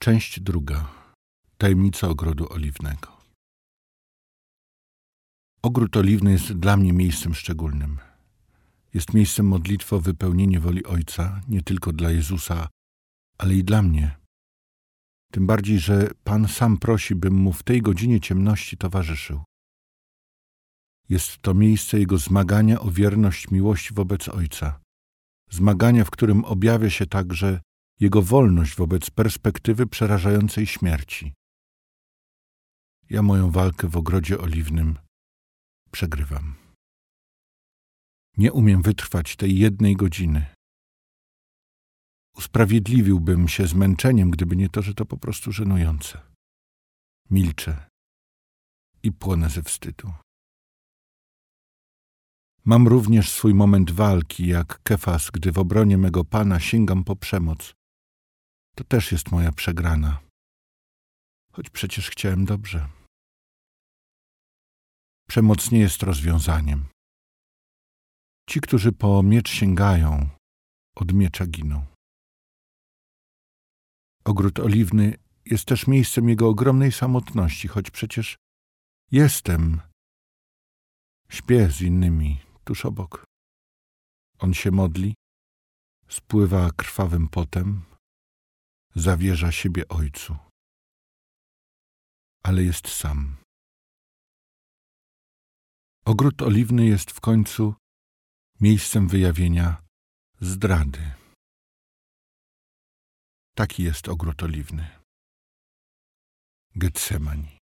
Część druga. Tajemnica Ogrodu Oliwnego. Ogród Oliwny jest dla mnie miejscem szczególnym. Jest miejscem modlitwy o wypełnienie woli Ojca, nie tylko dla Jezusa, ale i dla mnie. Tym bardziej, że Pan sam prosi, bym Mu w tej godzinie ciemności towarzyszył. Jest to miejsce Jego zmagania o wierność miłości wobec Ojca. Zmagania, w którym objawia się także Jego wolność wobec perspektywy przerażającej śmierci. Ja moją walkę w Ogrodzie Oliwnym przegrywam. Nie umiem wytrwać tej jednej godziny. Usprawiedliwiłbym się zmęczeniem, gdyby nie to, że to po prostu żenujące. Milczę i płonę ze wstydu. Mam również swój moment walki, jak Kefas, gdy w obronie mego Pana sięgam po przemoc. To też jest moja przegrana. Choć przecież chciałem dobrze. Przemoc nie jest rozwiązaniem. Ci, którzy po miecz sięgają, od miecza giną. Ogród Oliwny jest też miejscem Jego ogromnej samotności, choć przecież jestem. Śpię z innymi tuż obok. On się modli, spływa krwawym potem, zawierza siebie Ojcu. Ale jest sam. Ogród Oliwny jest w końcu miejscem wyjawienia zdrady. Taki jest Ogród Oliwny. Getsemani.